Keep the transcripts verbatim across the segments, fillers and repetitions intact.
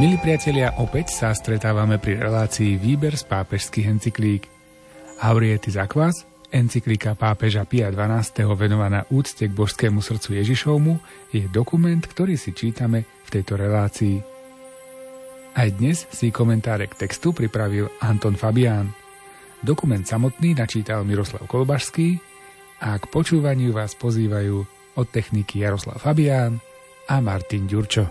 Milí priatelia, opäť sa stretávame pri relácii Výber z pápežských encyklík. Aurietis Aquas, encyklika pápeža Pia dvanásteho venovaná úcte k božskému srdcu Ježišovmu, je dokument, ktorý si čítame v tejto relácii. Aj dnes si komentáre k textu pripravil Anton Fabián. Dokument samotný načítal Miroslav Kolbašský a k počúvaniu vás pozývajú od techniky Jaroslav Fabián a Martin Ďurčo.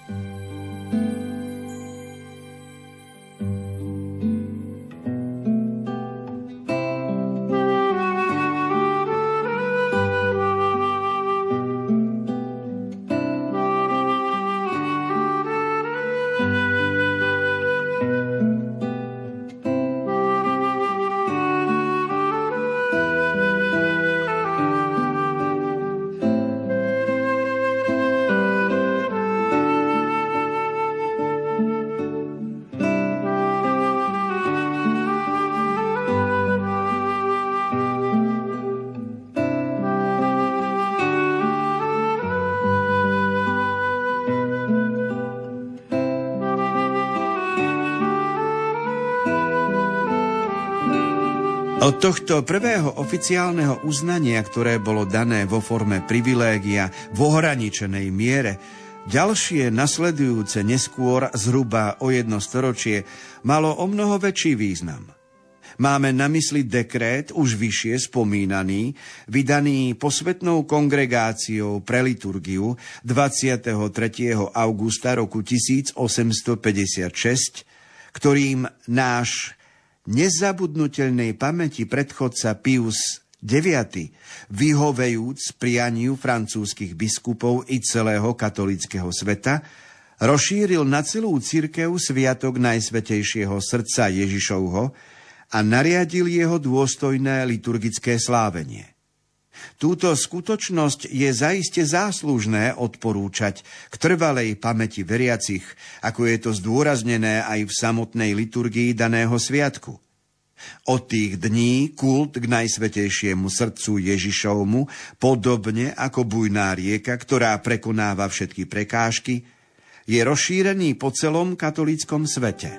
Od tohto prvého oficiálneho uznania, ktoré bolo dané vo forme privilégia v ohraničenej miere, ďalšie nasledujúce neskôr zhruba o jedno storočie malo o mnoho väčší význam. Máme na mysli dekrét už vyššie spomínaný, vydaný posvetnou kongregáciou pre liturgiu dvadsiateho tretieho augusta roku tisícosemstopäťdesiatšesť, ktorým náš nezabudnutelnej pamäti predchodca Pius deviaty, vyhovejúc prianiu francúzskych biskupov i celého katolického sveta, rozšíril na celú cirkev sviatok Najsvätejšieho srdca Ježišovho a nariadil jeho dôstojné liturgické slávenie. Túto skutočnosť je zaiste záslužné odporúčať k trvalej pamäti veriacich, ako je to zdôraznené aj v samotnej liturgii daného sviatku. Od tých dní kult k Najsvätejšiemu srdcu Ježišovmu, podobne ako bujná rieka, ktorá prekonáva všetky prekážky, je rozšírený po celom katolíckom svete.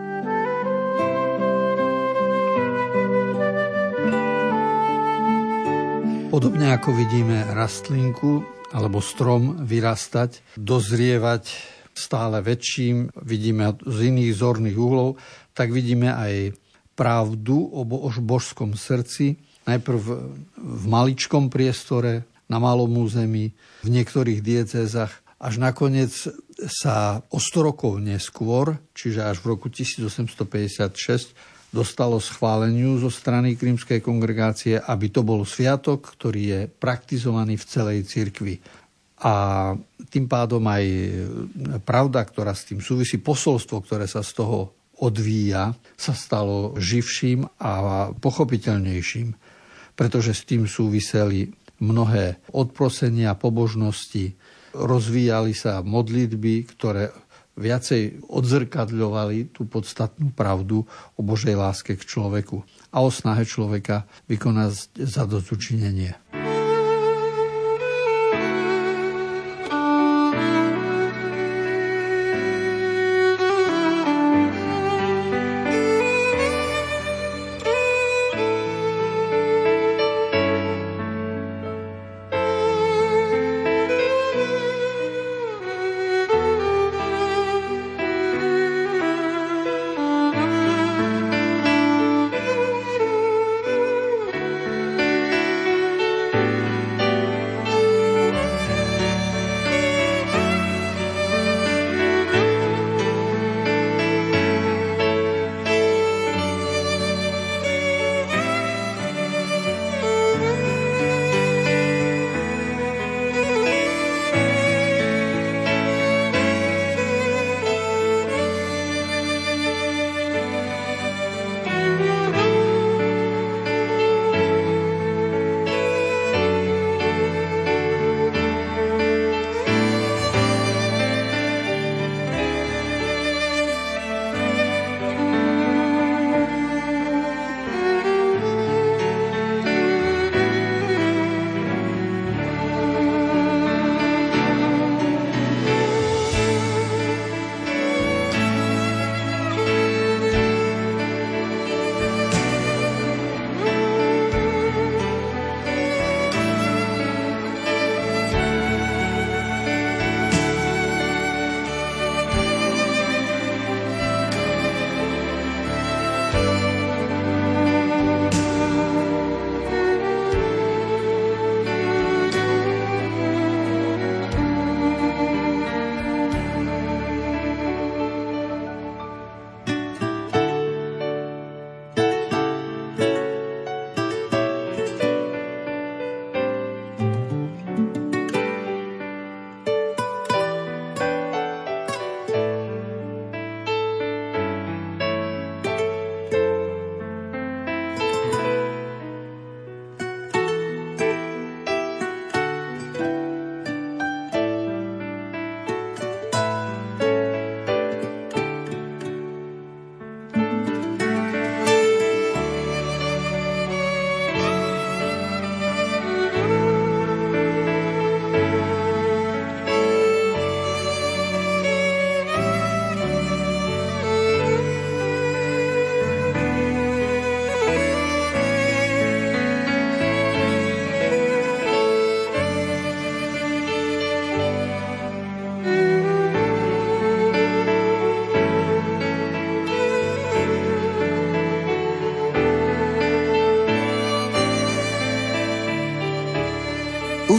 Podobne ako vidíme rastlinku alebo strom vyrastať, dozrievať stále väčším, vidíme z iných zorných uhlov, tak vidíme aj pravdu o božskom srdci, najprv v maličkom priestore, na malom území, v niektorých diecézach, až nakoniec sa o sto rokov neskôr, čiže až v roku tisícosemstopäťdesiatšesť, dostalo schváleniu zo strany Krímskej kongregácie, aby to bol sviatok, ktorý je praktizovaný v celej cirkvi. A tým pádom aj pravda, ktorá s tým súvisí, posolstvo, ktoré sa z toho odvíja, sa stalo živším a pochopiteľnejším, pretože s tým súviseli mnohé odprosenia, pobožnosti, rozvíjali sa modlitby, ktoré viacej odzrkadľovali tú podstatnú pravdu o Božej láske k človeku a o snahe človeka vykonať zadozučinenie.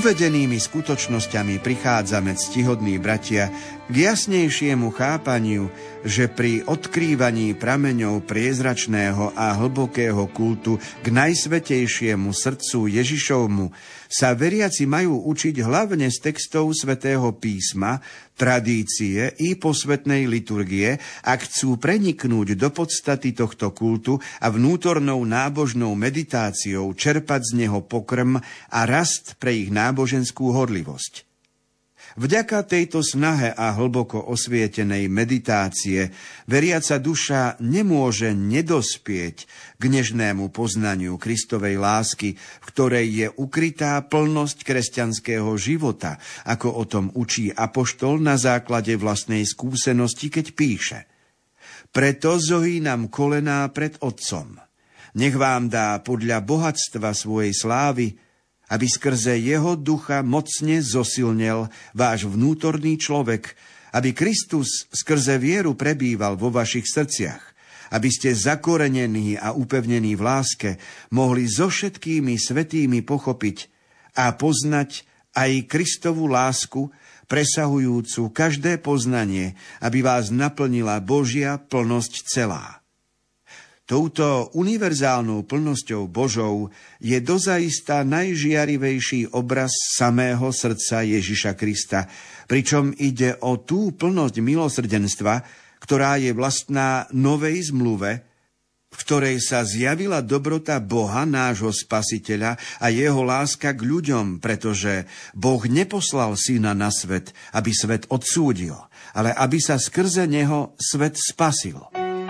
uvedenými skutočnosťami prichádzame, ctihodní bratia, k jasnejšiemu chápaniu, že pri odkrývaní prameňov priezračného a hlbokého kultu k najsvätejšiemu srdcu Ježišovmu sa veriaci majú učiť hlavne z textov svätého písma, tradície i posvetnej liturgie, ak chcú preniknúť do podstaty tohto kultu a vnútornou nábožnou meditáciou čerpať z neho pokrm a rast pre ich náboženskú horlivosť. Vďaka tejto snahe a hlboko osvietenej meditácie veriaca duša nemôže nedospieť k nežnému poznaniu Kristovej lásky, v ktorej je ukrytá plnosť kresťanského života, ako o tom učí apoštol na základe vlastnej skúsenosti, keď píše: Preto zohýnam kolená pred Otcom. Nech vám dá podľa bohatstva svojej slávy, aby skrze jeho ducha mocne zosilnel váš vnútorný človek, aby Kristus skrze vieru prebýval vo vašich srdciach, aby ste zakorenení a upevnení v láske mohli so všetkými svätými pochopiť a poznať aj Kristovu lásku, presahujúcu každé poznanie, aby vás naplnila Božia plnosť celá. Touto univerzálnou plnosťou Božou je dozaista najžiarivejší obraz samého srdca Ježiša Krista, pričom ide o tú plnosť milosrdenstva, ktorá je vlastná novej zmluve, v ktorej sa zjavila dobrota Boha, nášho Spasiteľa, a jeho láska k ľuďom, pretože Boh neposlal syna na svet, aby svet odsúdil, ale aby sa skrze neho svet spasil.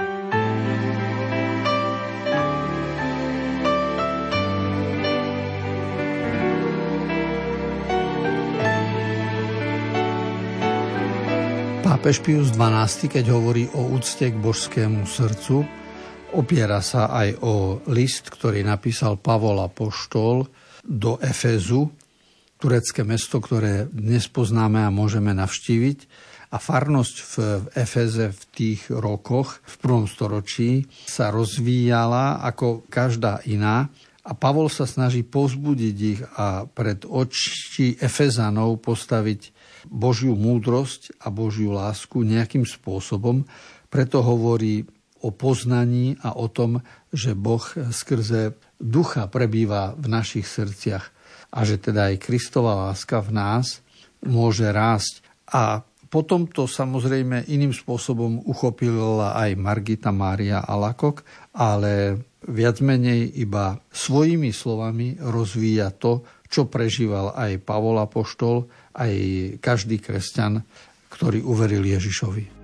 Pápež Pius dvanásty, keď hovorí o úcte k božskému srdcu, opiera sa aj o list, ktorý napísal Pavol apoštol do Efezu, turecké mesto, ktoré dnes poznáme a môžeme navštíviť. A farnosť v Efeze v tých rokoch, v prvom storočí, sa rozvíjala ako každá iná. A Pavol sa snaží povzbudiť ich a pred oči Efezanov postaviť Božiu múdrosť a Božiu lásku nejakým spôsobom. Preto hovorí o poznaní a o tom, že Boh skrze ducha prebýva v našich srdciach a že teda aj Kristova láska v nás môže rásť. A potom to samozrejme iným spôsobom uchopila aj Margita Mária Alakok, ale viac menej iba svojimi slovami rozvíja to, čo prežíval aj Pavol apoštol, aj každý kresťan, ktorý uveril Ježišovi.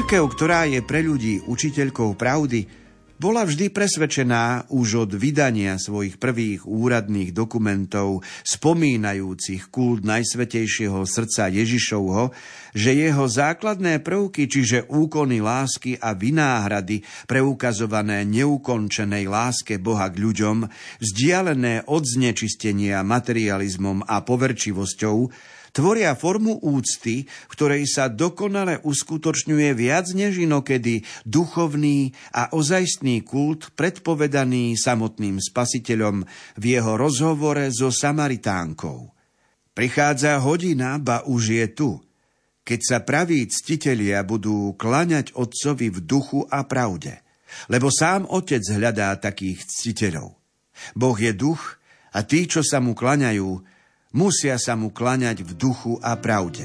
Cirkev, ktorá je pre ľudí učiteľkou pravdy, bola vždy presvedčená už od vydania svojich prvých úradných dokumentov spomínajúcich kult Najsvätejšieho srdca Ježišovho, že jeho základné prvky, čiže úkony lásky a vynáhrady preukazované neukončenej láske Boha k ľuďom, vzdialené od znečistenia materializmom a poverčivosťou, tvoria formu úcty, v ktorej sa dokonale uskutočňuje viac než inokedy duchovný a ozajstný kult predpovedaný samotným Spasiteľom v jeho rozhovore so Samaritánkou. Prichádza hodina, ba už je tu, keď sa praví ctitelia budú klaňať Otcovi v duchu a pravde, lebo sám Otec hľadá takých ctiteľov. Boh je duch a tí, čo sa mu klaňajú, musia sa mu klaňať v duchu a pravde.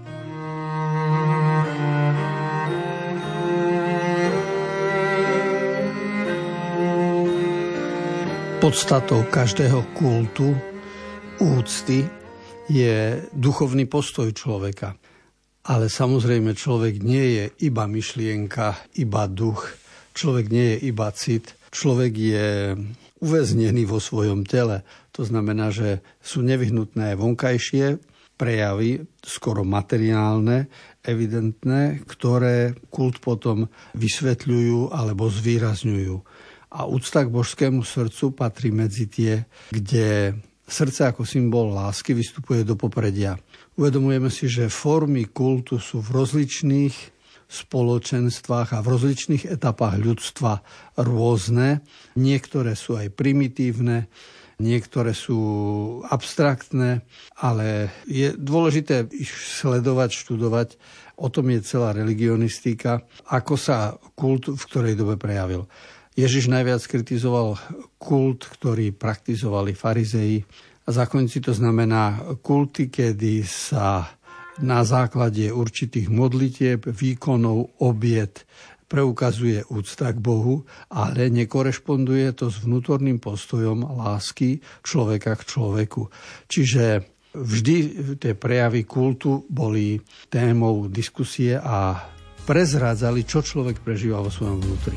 Podstatou každého kultu, úcty, je duchovný postoj človeka. Ale samozrejme človek nie je iba myšlienka, iba duch. Človek nie je iba cit. Človek je uväznený vo svojom tele. To znamená, že sú nevyhnutné vonkajšie prejavy, skoro materiálne, evidentné, ktoré kult potom vysvetľujú alebo zvýrazňujú. A úcta k božskému srdcu patrí medzi tie, kde srdce ako symbol lásky vystupuje do popredia. Uvedomujeme si, že formy kultu sú v rozličných spoločenstvách a v rozličných etapách ľudstva rôzne. Niektoré sú aj primitívne, niektoré sú abstraktné, ale je dôležité ich sledovať, študovať. O tom je celá religionistika, ako sa kult v ktorej dobe prejavil. Ježiš najviac kritizoval kult, ktorý praktizovali farizei a zákonníci, to znamená kulty, kedy sa na základe určitých modlitieb, výkonov, obiet preukazuje úcta k Bohu, ale nekorešponduje to s vnútorným postojom lásky človeka k človeku. Čiže vždy tie prejavy kultu boli témou diskusie a prezrádzali, čo človek prežíva vo svojom vnútri.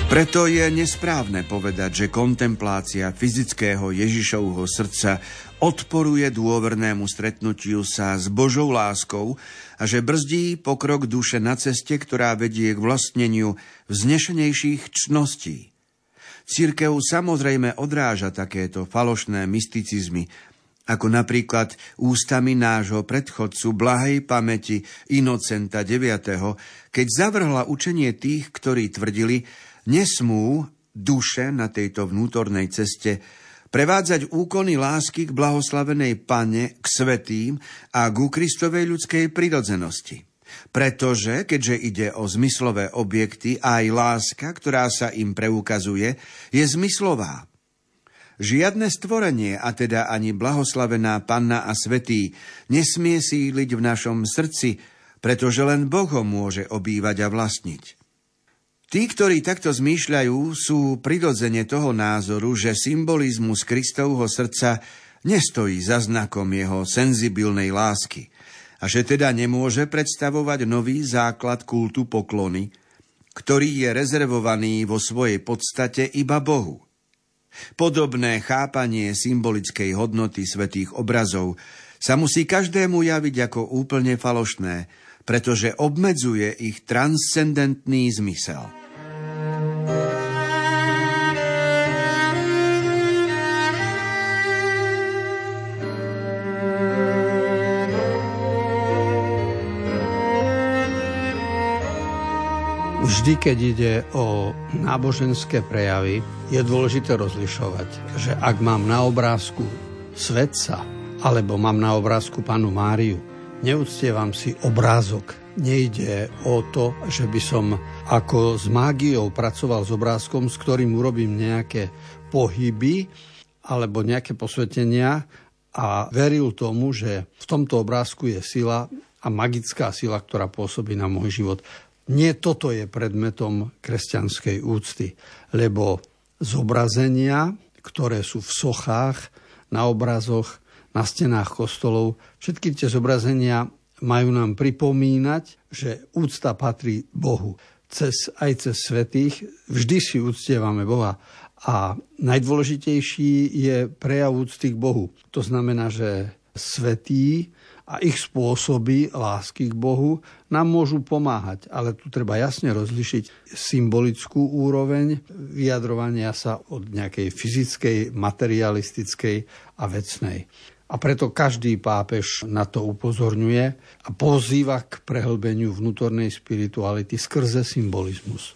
Preto je nesprávne povedať, že kontemplácia fyzického Ježišovho srdca odporuje dôvernému stretnutiu sa s Božou láskou a že brzdí pokrok duše na ceste, ktorá vedie k vlastneniu vznešenejších čností. Cirkev samozrejme odráža takéto falošné mysticizmy, ako napríklad ústami nášho predchodcu blahej pamäti Inocenta deviateho, keď zavrhla učenie tých, ktorí tvrdili, nesmú duše na tejto vnútornej ceste prevádzať úkony lásky k blahoslavenej Panne, k svätým a ku Kristovej ľudskej prirodzenosti. Pretože, keďže ide o zmyslové objekty, aj láska, ktorá sa im preukazuje, je zmyslová. Žiadne stvorenie, a teda ani blahoslavená Panna a svätý, nesmie sídliť v našom srdci, pretože len Boh ho môže obývať a vlastniť. Tí, ktorí takto zmýšľajú, sú prirodzene toho názoru, že symbolizmus Kristovho srdca nestojí za znakom jeho senzibilnej lásky a že teda nemôže predstavovať nový základ kultu poklony, ktorý je rezervovaný vo svojej podstate iba Bohu. Podobné chápanie symbolickej hodnoty svätých obrazov sa musí každému javiť ako úplne falošné, pretože obmedzuje ich transcendentný zmysel. Vždy, keď ide o náboženské prejavy, je dôležité rozlišovať, že ak mám na obrázku svätca, alebo mám na obrázku Pannu Máriu, neúctievam si obrázok. Nejde o to, že by som ako s mágiou pracoval s obrázkom, s ktorým urobím nejaké pohyby alebo nejaké posvetenia a veril tomu, že v tomto obrázku je sila a magická sila, ktorá pôsobí na môj život. Nie toto je predmetom kresťanskej úcty, lebo zobrazenia, ktoré sú v sochách, na obrazoch, na stenách kostolov, všetky tie zobrazenia majú nám pripomínať, že úcta patrí Bohu. Cez, aj cez svätých vždy si uctievame Boha. A najdôležitejší je prejav úcty k Bohu. To znamená, že svätí a ich spôsoby lásky k Bohu nám môžu pomáhať. Ale tu treba jasne rozlišiť symbolickú úroveň vyjadrovania sa od nejakej fyzickej, materialistickej a vecnej. A preto každý pápež na to upozorňuje a pozýva k prehlbeniu vnútornej spirituality skrze symbolizmus.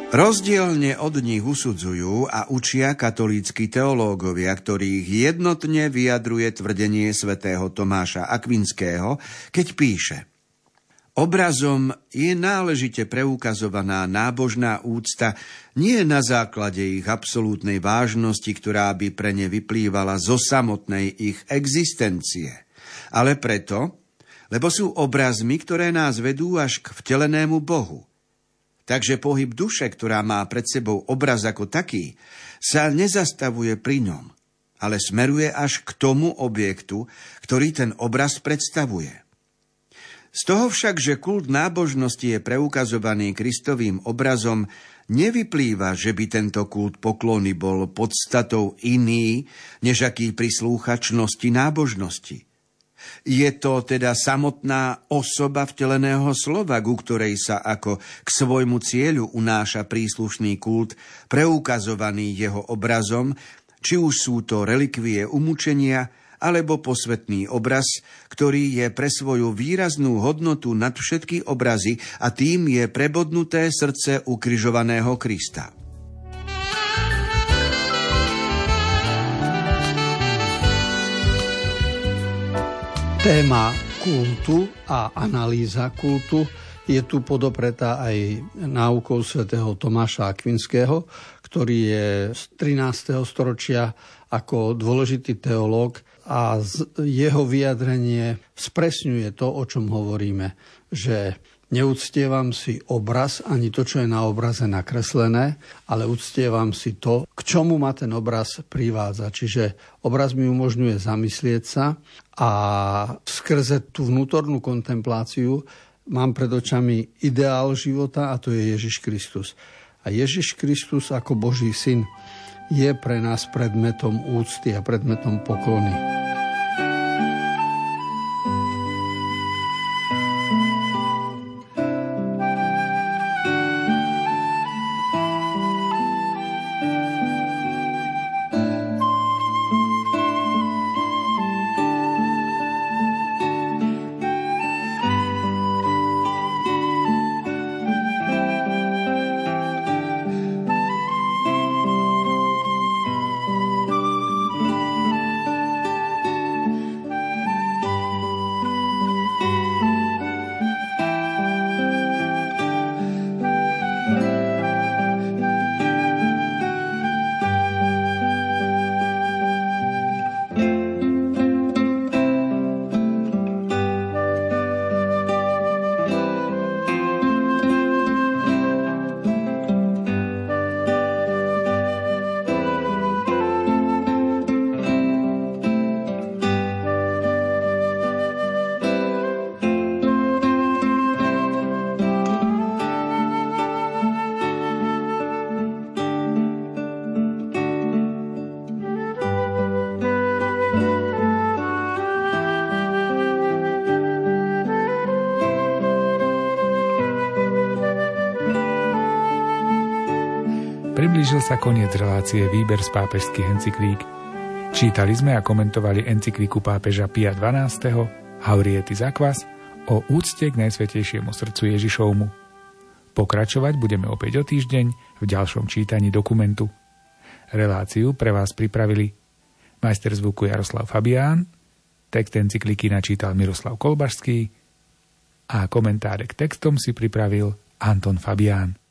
Rozdielne od nich usudzujú a učia katolícki teológovia, ktorých jednotne vyjadruje tvrdenie svätého Tomáša Akvinského, keď píše: obrazom je náležite preukazovaná nábožná úcta nie na základe ich absolútnej vážnosti, ktorá by pre ne vyplývala zo samotnej ich existencie, ale preto, lebo sú obrazmi, ktoré nás vedú až k vtelenému Bohu. Takže pohyb duše, ktorá má pred sebou obraz ako taký, sa nezastavuje pri ňom, ale smeruje až k tomu objektu, ktorý ten obraz predstavuje. Z toho však, že kult nábožnosti je preukazovaný Kristovým obrazom, nevyplýva, že by tento kult poklony bol podstatou iný, než aký prislúcha čnosti nábožnosti. Je to teda samotná osoba vteleného slova, ku ktorej sa ako k svojmu cieľu unáša príslušný kult, preukazovaný jeho obrazom, či už sú to relikvie umúčenia, alebo posvätný obraz, ktorý je pre svoju výraznú hodnotu nad všetky obrazy a tým je prebodnuté srdce ukrižovaného Krista. Téma kultu a analýza kultu je tu podopretá aj náukou svätého Tomáša Akvinského, ktorý je z trinásteho storočia ako dôležitý teológ a jeho vyjadrenie spresňuje to, o čom hovoríme, že neúctievam si obraz, ani to, čo je na obraze nakreslené, ale uctievam si to, k čomu ma ten obraz privádza. Čiže obraz mi umožňuje zamyslieť sa a skrze tú vnútornú kontempláciu mám pred očami ideál života a to je Ježiš Kristus. A Ježiš Kristus ako Boží syn je pre nás predmetom úcty a predmetom poklony. Priblížil sa koniec relácie Výber z pápežských encyklík. Čítali sme a komentovali encyklíku pápeža Pia dvanásteho Haurietis Aquas o úcte k Najsvätejšiemu srdcu Ježišovmu. Pokračovať budeme opäť o týždeň v ďalšom čítaní dokumentu. Reláciu pre vás pripravili majster zvuku Jaroslav Fabián, text encykliky načítal Miroslav Kolbašský a komentáre k textom si pripravil Anton Fabián.